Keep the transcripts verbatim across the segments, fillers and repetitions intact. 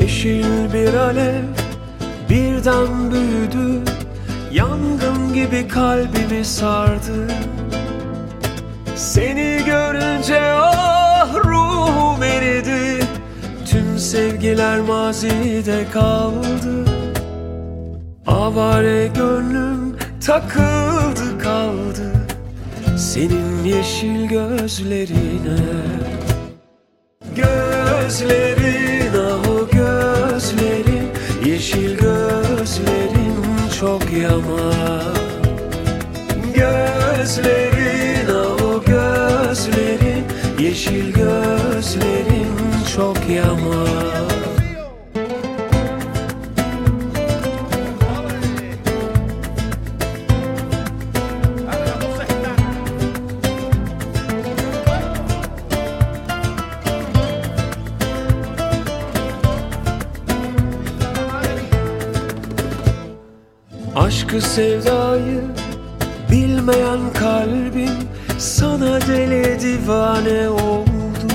Yeşil bir alev birden büyüdü, yangın gibi kalbimi sardı. Seni görünce ah ruhum eridi, tüm sevgiler mazide kaldı. Avare gönlüm takıldı kaldı senin yeşil gözlerine. Gözlerin ah o gözlerin, yeşil gözlerin çok yaman. Gözlerin ah o gözlerin, yeşil gözlerin çok yaman. Aşkı sevdayı bilmeyen kalbim sana deli divane oldu.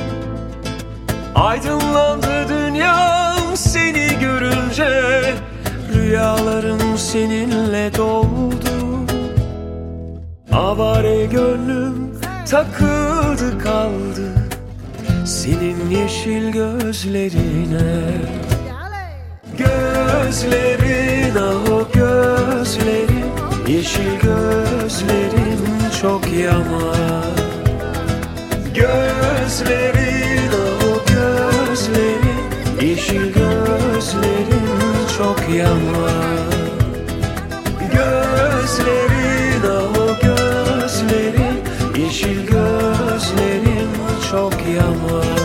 Aydınlandı dünyam seni görünce, rüyalarım seninle doldu. Avare gönlüm takıldı kaldı senin yeşil gözlerine. Gözlerin ah o gözlerin, yeşil gözlerin çok yaman. Gözlerin ah o gözlerin, yeşil gözlerin çok yaman. Gözlerin ah o gözlerin, yeşil gözlerin çok yaman.